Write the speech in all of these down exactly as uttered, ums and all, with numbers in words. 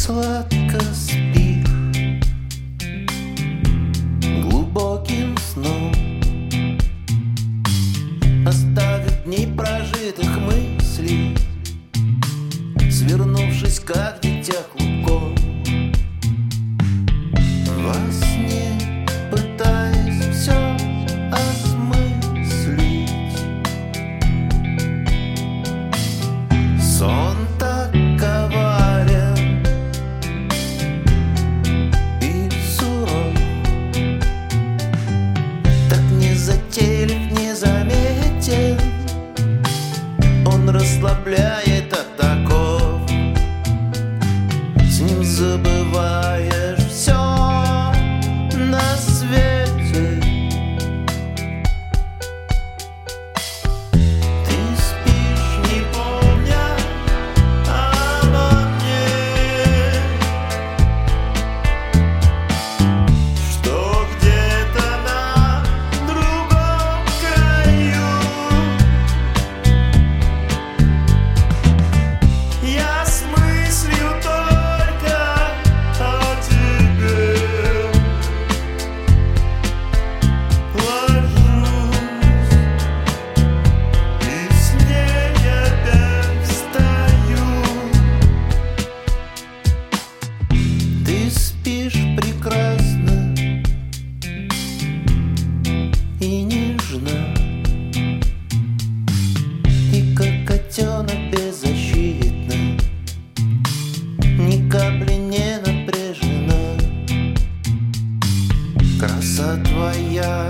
сладко спишь глубоким сном, оставив дни прожитых мыслей, свернувшись, как дитя клубком. Во сне пытаясь все осмыслить, сон так коварен и суров, так незатейлив, незаметен, он расслабляет от оков. С ним забываешь все на свете. Ты спишь, не помня обо мне, что где-то на другом краю я с мыслью только о тебе ложусь, и с ней опять встаю. Ты спишь прекрасно и нежно, и как котенок беззащитно, ни капли не напряжена. Краса твоя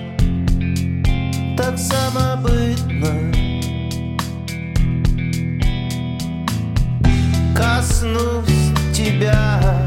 так самобытна, коснусь тебя